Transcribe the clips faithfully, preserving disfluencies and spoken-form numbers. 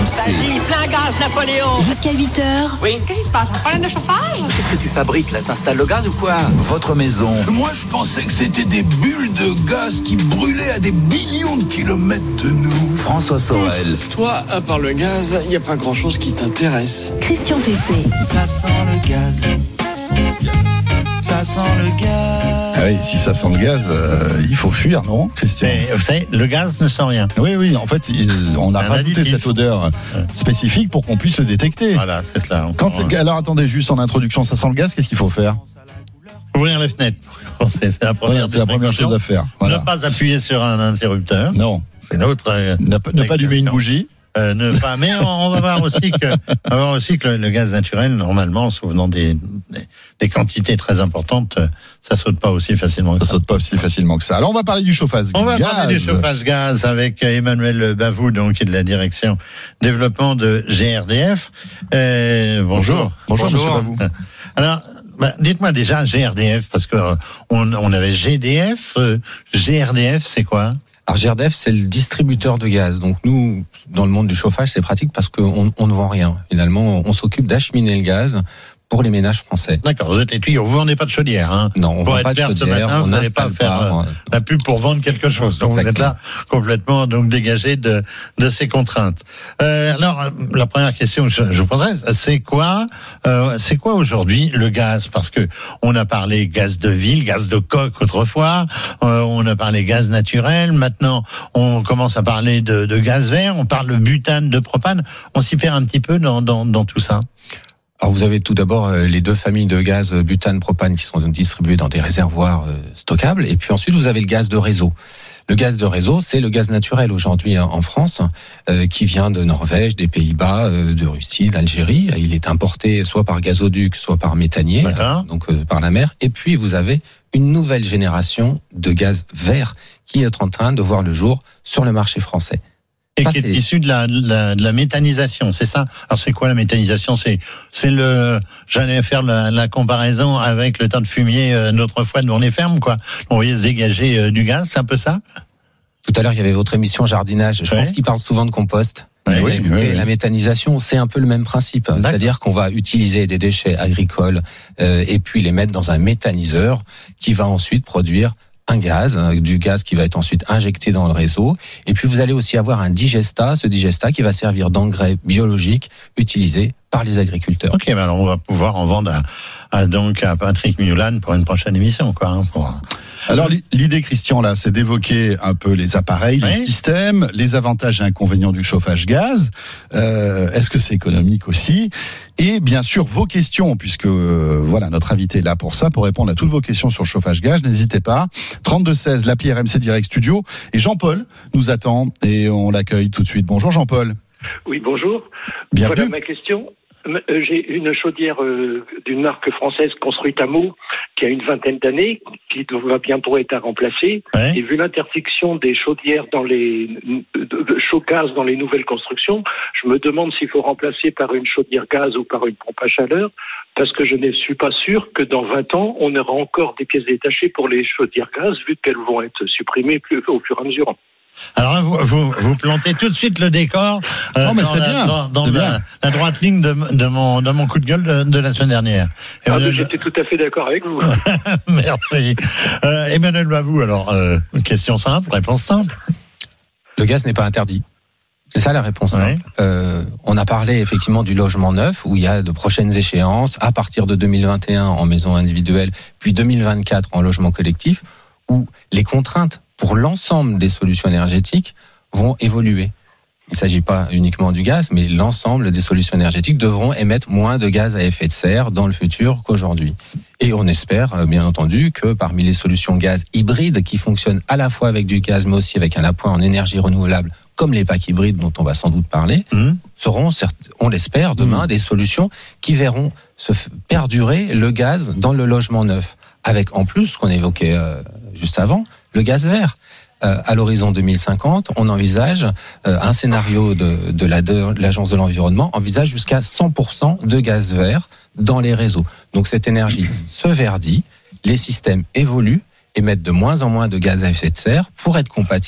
C. Vas-y, plein gaz, Napoléon. Jusqu'à huit heures. Oui. Qu'est-ce qui se passe? Un problème de chauffage? Qu'est-ce que tu fabriques là? T'installes le gaz ou quoi? Votre maison. Moi, je pensais que c'était des bulles de gaz qui brûlaient à des millions de kilomètres de nous. François Sorel. Toi, à part le gaz, il n'y a pas grand-chose qui t'intéresse. Christian Pesset. Ça sent le gaz. Ça sent le gaz. Ça sent le gaz. Ah oui, si ça sent le gaz, euh, il faut fuir, non, Christian? Mais, vous savez, le gaz ne sent rien. Oui, oui, en fait, il, on a Un rajouté additif. cette odeur spécifique pour qu'on puisse le détecter. Voilà, c'est cela. Quand, alors attendez, juste en introduction, ça sent le gaz, qu'est-ce qu'il faut faire? Ouvrir les fenêtres. C'est, c'est la première, Voilà, c'est la première chose à faire. Voilà. Ne pas appuyer sur un interrupteur. Non. C'est notre. Euh, Ne, ne pas allumer une bougie. Euh, ne pas. Mais on, on va voir aussi que, on va voir aussi que le, le gaz naturel, normalement, sauf dans des, des, des quantités très importantes, ça saute pas aussi facilement. Que Ça ça. saute pas aussi facilement que ça. Alors on va parler du chauffage On va gaz. parler du chauffage gaz avec Emmanuel Bavou, donc, qui est de la direction développement de G R D F. Euh, bonjour. Bonjour, monsieur Bavou. Alors, bah, dites-moi déjà G R D F, parce que euh, on, on avait G D F. Euh, G R D F, c'est quoi? Alors G R D F, c'est le distributeur de gaz. Donc nous, dans le monde du chauffage, c'est pratique parce qu'on on ne vend rien. Finalement, on s'occupe d'acheminer le gaz pour les ménages français. D'accord, vous êtes les tuyaux, vous vendez pas de chaudière, hein? Non, on pour vend être pas de clair, ce chaudière, matin, on vous n'allez pas n'installe faire pas, euh, la pub pour vendre quelque chose. Donc vous êtes là complètement donc dégagé de de ces contraintes. Euh, alors euh, la première question que je, je vous poserais, c'est quoi, euh, c'est quoi aujourd'hui le gaz? Parce que on a parlé gaz de ville, gaz de coque autrefois, euh, on a parlé gaz naturel. Maintenant, on commence à parler de, de gaz vert. On parle de butane, de propane. On s'y perd un petit peu dans dans, dans tout ça. Alors vous avez tout d'abord les deux familles de gaz butane, propane qui sont distribués dans des réservoirs stockables, et puis ensuite vous avez le gaz de réseau. Le gaz de réseau, c'est le gaz naturel aujourd'hui en France, euh, qui vient de Norvège, des Pays-Bas, euh, de Russie, d'Algérie. Il est importé soit par gazoduc, soit par méthanier, euh, donc euh, par la mer. Et puis vous avez une nouvelle génération de gaz vert qui est en train de voir le jour sur le marché français. Et Ça, qui est c'est... issu de la, de la de la méthanisation, c'est ça? Alors c'est quoi la méthanisation? C'est c'est le j'allais faire la, la comparaison avec le tas de fumier euh, notre fois devant les fermes, quoi. On voyait se dégager euh, du gaz, c'est un peu ça? Tout à l'heure, il y avait votre émission jardinage. Je ouais. pense qu'il parle souvent de compost. Ouais, oui, écoutez, oui, oui. La méthanisation, c'est un peu le même principe. D'accord. C'est-à-dire qu'on va utiliser des déchets agricoles euh, et puis les mettre dans un méthaniseur qui va ensuite produire un gaz, du gaz qui va être ensuite injecté dans le réseau. Et puis vous allez aussi avoir un digestat, ce digestat qui va servir d'engrais biologique utilisé par les agriculteurs. Ok, ben alors on va pouvoir en vendre à, à donc à Patrick Mulan pour une prochaine émission, quoi. Hein, pour... Alors l'idée, Christian, là, c'est d'évoquer un peu les appareils, les oui. systèmes, les avantages et inconvénients du chauffage gaz. Euh, est-ce que c'est économique aussi? Et bien sûr, vos questions, puisque euh, voilà, notre invité est là pour ça, pour répondre à toutes vos questions sur le chauffage gaz. N'hésitez pas. trente-deux seize, l'appli R M C Direct Studio. Et Jean-Paul nous attend et on l'accueille tout de suite. Bonjour Jean-Paul. Oui, bonjour. Bienvenue. Voilà ma question. J'ai une chaudière euh, d'une marque française construite à Meaux, qui a une vingtaine d'années, qui va bientôt être à remplacer. Ouais. Et vu l'interdiction des chaudières dans les de chaud gaz dans les nouvelles constructions, je me demande s'il faut remplacer par une chaudière gaz ou par une pompe à chaleur, parce que je ne suis pas sûr que dans vingt ans, on aura encore des pièces détachées pour les chaudières gaz, vu qu'elles vont être supprimées plus, au fur et à mesure. Alors là, vous, vous, vous plantez tout de suite le décor euh, non, mais dans, c'est la, bien. dans, dans c'est la, bien. la droite ligne de, de, mon, de mon coup de gueule de, de la semaine dernière. Ah, mais j'étais tout à fait d'accord avec vous. Merci. Euh, Emmanuel Bavou, alors, euh, question simple, réponse simple. Le gaz n'est pas interdit. C'est ça la réponse. Ouais. Euh, on a parlé effectivement du logement neuf, où il y a de prochaines échéances, à partir de deux mille vingt et un en maison individuelle, puis deux mille vingt-quatre en logement collectif, où les contraintes pour l'ensemble des solutions énergétiques vont évoluer. Il ne s'agit pas uniquement du gaz, mais l'ensemble des solutions énergétiques devront émettre moins de gaz à effet de serre dans le futur qu'aujourd'hui. Et on espère, bien entendu, que parmi les solutions gaz hybrides qui fonctionnent à la fois avec du gaz, mais aussi avec un appoint en énergie renouvelable, comme les packs hybrides dont on va sans doute parler, mmh. seront, on l'espère, demain, mmh. des solutions qui verront se perdurer le gaz dans le logement neuf. Avec en plus, ce qu'on évoquait euh, juste avant, le gaz vert. Euh, à l'horizon deux mille cinquante, on envisage euh, un scénario de, de, la, de l'Agence de l'environnement envisage jusqu'à cent pour cent de gaz vert dans les réseaux. Donc cette énergie se verdit, les systèmes évoluent, émettent de moins en moins de gaz à effet de serre pour être compatibles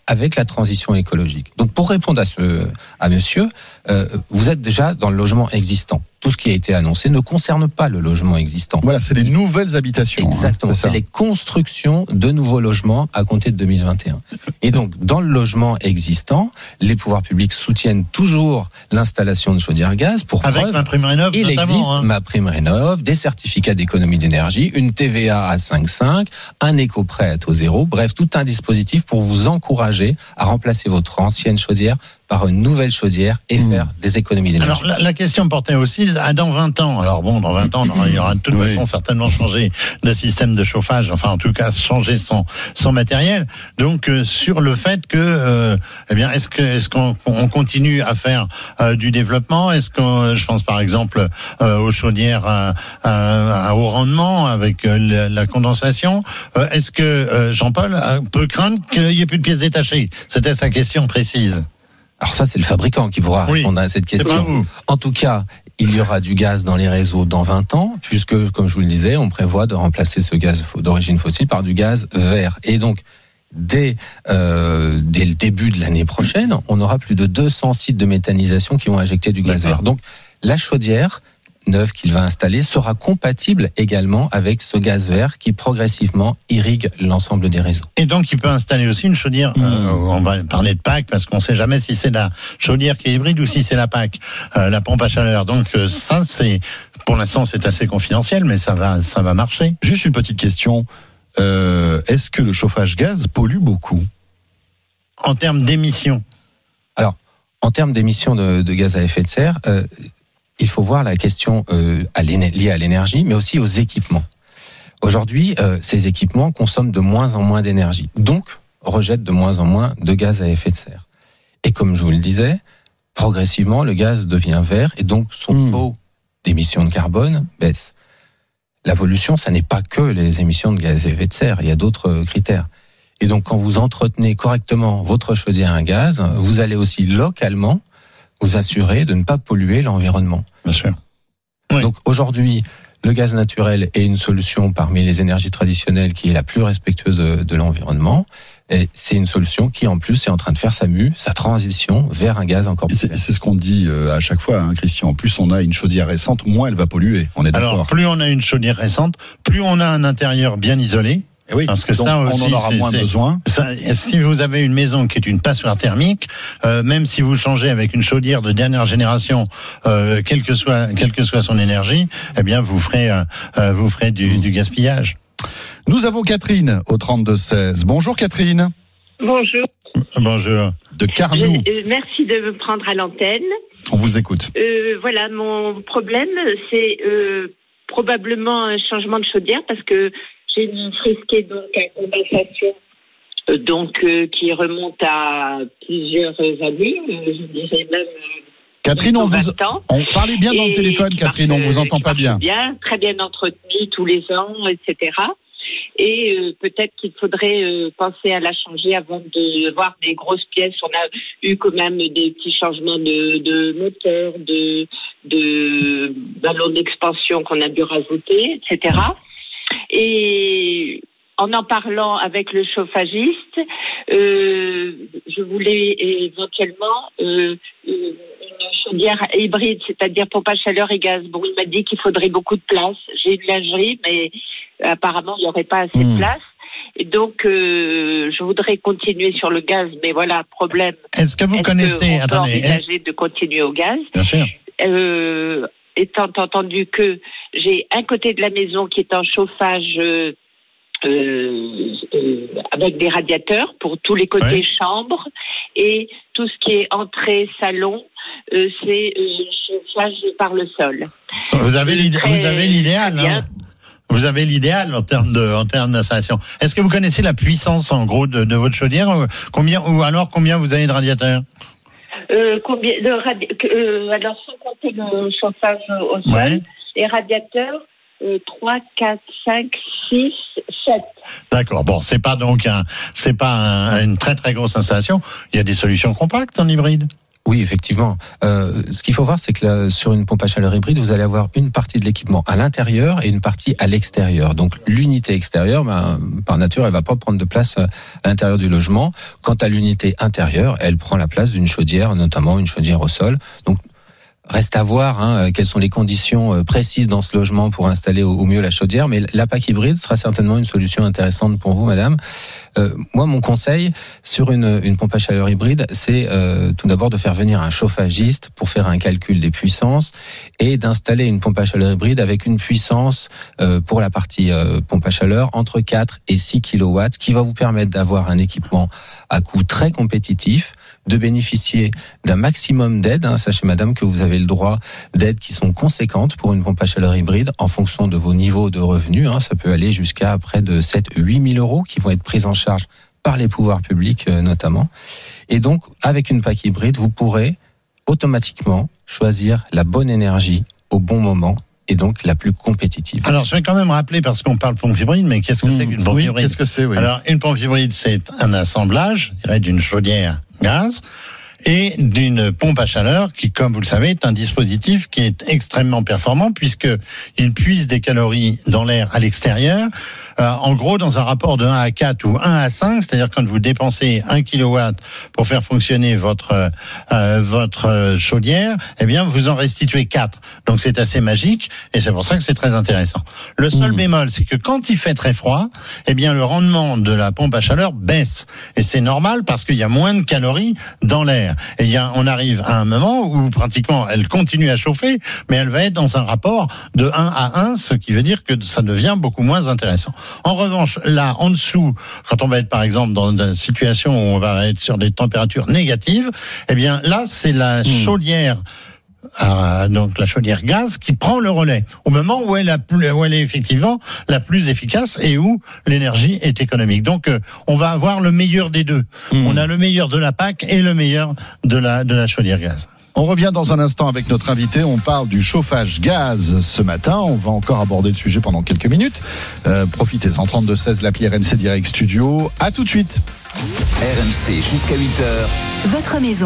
avec la transition écologique. Donc pour répondre à ce à monsieur, euh, vous êtes déjà dans le logement existant. Tout ce qui a été annoncé ne concerne pas le logement existant. Voilà, c'est les nouvelles habitations. Exactement, hein, c'est, c'est les constructions de nouveaux logements à compter de deux mille vingt et un. Et donc, dans le logement existant, les pouvoirs publics soutiennent toujours l'installation de chaudières gaz. Pour Avec preuve, ma prime rénov, il notamment, existe hein. ma prime rénov, des certificats d'économie d'énergie, une T V A à cinq virgule cinq, un éco-prêt à taux zéro, bref, tout un dispositif pour vous encourager à remplacer votre ancienne chaudière par une nouvelle chaudière et mmh. faire des économies d'énergie. Alors, la, la question portait aussi à dans vingt ans. Alors bon, dans vingt ans, il y aura de toute oui. façon certainement changé le système de chauffage, enfin en tout cas changer son, son matériel. Donc euh, sur le fait que, euh, eh bien, est-ce que est-ce qu'on on continue à faire euh, du développement? Est-ce qu'on, je pense par exemple euh, aux chaudières à, à, à haut rendement avec euh, la, la condensation. Euh, est-ce que euh, Jean-Paul euh, peut craindre qu'il n'y ait plus de pièces détachées? C'était sa question précise. Alors ça, c'est le fabricant qui pourra oui, répondre à cette question. En tout cas, il y aura du gaz dans les réseaux dans vingt ans, puisque, comme je vous le disais, on prévoit de remplacer ce gaz d'origine fossile par du gaz vert. Et donc, dès, euh, dès le début de l'année prochaine, on aura plus de deux cents sites de méthanisation qui vont injecter du gaz D'accord. vert. Donc, la chaudière neuve qu'il va installer sera compatible également avec ce gaz vert qui progressivement irrigue l'ensemble des réseaux. Et donc il peut installer aussi une chaudière, mmh. euh, on va parler de P A C parce qu'on ne sait jamais si c'est la chaudière qui est hybride ou si c'est la P A C, euh, la pompe à chaleur. Donc euh, ça c'est, pour l'instant c'est assez confidentiel, mais ça va, ça va marcher. Juste une petite question, euh, est-ce que le chauffage gaz pollue beaucoup? En termes d'émissions? Alors, en termes d'émissions de, de gaz à effet de serre, euh, il faut voir la question euh, à liée à l'énergie, mais aussi aux équipements. Aujourd'hui, euh, ces équipements consomment de moins en moins d'énergie, donc rejettent de moins en moins de gaz à effet de serre. Et comme je vous le disais, progressivement, le gaz devient vert et donc son mmh. taux d'émissions de carbone baisse. La pollution, ça n'est pas que les émissions de gaz à effet de serre, il y a d'autres critères. Et donc, quand vous entretenez correctement votre chaudière à gaz, vous allez aussi localement vous assurer de ne pas polluer l'environnement. Bien sûr. Oui. Donc aujourd'hui, le gaz naturel est une solution parmi les énergies traditionnelles qui est la plus respectueuse de l'environnement. Et c'est une solution qui, en plus, est en train de faire sa mue, sa transition vers un gaz encore plus. C'est, c'est ce qu'on dit à chaque fois, hein, Christian. Plus on a une chaudière récente, moins elle va polluer. On est d'accord. Alors, plus on a une chaudière récente, plus on a un intérieur bien isolé. Et oui, parce que donc ça on aussi, en aura c'est, moins c'est, besoin. Ça, si vous avez une maison qui est une passoire thermique, euh, même si vous changez avec une chaudière de dernière génération, euh, quelle que soit quelle que soit son énergie, eh bien vous ferez euh, vous ferez du, mmh. du gaspillage. Nous avons Catherine au trente-deux seize. Bonjour Catherine. Bonjour. Bonjour. De Carnoux. Je, euh, merci de me prendre à l'antenne. On vous écoute. Euh, voilà, mon problème, c'est euh, probablement un changement de chaudière parce que j'ai une frisquée donc à condensation euh, donc euh, qui remonte à plusieurs années, euh, je dirais même. Catherine, on vous on parlez bien dans le téléphone, Catherine, on vous entend pas bien. Bien, très bien entretenu tous les ans, et cetera. Et euh, peut-être qu'il faudrait euh, penser à la changer avant de voir des grosses pièces. On a eu quand même des petits changements de, de moteur, de, de ballons d'expansion qu'on a dû rajouter, et cetera. Et en en parlant avec le chauffagiste, euh, je voulais éventuellement euh, une chaudière hybride, c'est-à-dire pompe à chaleur et gaz. Bon, il m'a dit qu'il faudrait beaucoup de place. J'ai une lingerie, mais apparemment, il n'y aurait pas assez mmh. de place. Et donc, euh, je voudrais continuer sur le gaz, mais voilà, problème. Est-ce que vous Est-ce connaissez... On peut envisager de continuer au gaz. Bien sûr. Euh, étant entendu que j'ai un côté de la maison qui est en chauffage euh, euh, euh, avec des radiateurs pour tous les côtés ouais. chambres, et tout ce qui est entrée, salon, euh, c'est euh, chauffage par le sol. Vous avez, l'idé- très, vous avez l'idéal, hein. Vous avez l'idéal en termes de, en termes d'installation. Est-ce que vous connaissez la puissance, en gros, de, de votre chaudière? Combien, ou alors combien vous avez de radiateurs? Euh, combien de radi- euh, alors sans compter le chauffage au sol, ouais. les radiateurs euh, trois, quatre, cinq, six, sept. D'accord. Bon, c'est pas donc un, c'est pas un, une très très grosse installation. Il y a des solutions compactes en hybride. Oui, effectivement. Euh, ce qu'il faut voir, c'est que là, sur une pompe à chaleur hybride, vous allez avoir une partie de l'équipement à l'intérieur et une partie à l'extérieur. Donc l'unité extérieure, ben, par nature, elle va pas prendre de place à l'intérieur du logement. Quant à l'unité intérieure, elle prend la place d'une chaudière, notamment une chaudière au sol. Donc reste à voir hein, quelles sont les conditions précises dans ce logement pour installer au mieux la chaudière, mais la P A C hybride sera certainement une solution intéressante pour vous, madame. Euh, moi, mon conseil sur une, une pompe à chaleur hybride, c'est euh, tout d'abord de faire venir un chauffagiste pour faire un calcul des puissances et d'installer une pompe à chaleur hybride avec une puissance euh, pour la partie euh, pompe à chaleur entre quatre et six kilowatts, qui va vous permettre d'avoir un équipement à coût très compétitif, de bénéficier d'un maximum d'aides. Hein. Sachez, madame, que vous avez le droit d'aides qui sont conséquentes pour une pompe à chaleur hybride en fonction de vos niveaux de revenus. Hein. Ça peut aller jusqu'à près de sept à huit mille euros qui vont être pris en charge par les pouvoirs publics euh, notamment. Et donc, avec une P A C hybride, vous pourrez automatiquement choisir la bonne énergie au bon moment et donc la plus compétitive. Alors, je vais quand même rappeler, parce qu'on parle pompe hybride, mais qu'est-ce que mmh, c'est qu'une pompe oui, hybride ? Qu'est-ce que c'est, oui. Alors, une pompe hybride, c'est un assemblage, je dirais, d'une chaudière gaz et d'une pompe à chaleur qui, comme vous le savez, est un dispositif qui est extrêmement performant puisque il puise des calories dans l'air à l'extérieur, euh, en gros dans un rapport de un à quatre ou un à cinq, c'est-à-dire quand vous dépensez un kilowatt pour faire fonctionner votre euh, votre chaudière, eh bien vous en restituez quatre. Donc c'est assez magique et c'est pour ça que c'est très intéressant. Le seul mmh. bémol, c'est que quand il fait très froid, eh bien le rendement de la pompe à chaleur baisse et c'est normal parce qu'il y a moins de calories dans l'air. Et il y a, on arrive à un moment où pratiquement elle continue à chauffer, mais elle va être dans un rapport de un à un, ce qui veut dire que ça devient beaucoup moins intéressant. En revanche, là, en dessous, quand on va être par exemple dans une situation où on va être sur des températures négatives, eh bien là, c'est la mmh. chaudière Euh, donc la chaudière gaz qui prend le relais au moment où elle, a plus, où elle est effectivement la plus efficace et où l'énergie est économique. Donc euh, on va avoir le meilleur des deux. Mmh. On a le meilleur de la P A C et le meilleur de la, de la chaudière gaz. On revient dans un instant avec notre invité. On parle du chauffage gaz ce matin. On va encore aborder le sujet pendant quelques minutes. Euh, profitez-en, trente-deux seize, l'appli R M C Direct Studio. À tout de suite. R M C jusqu'à huit heures. Votre maison.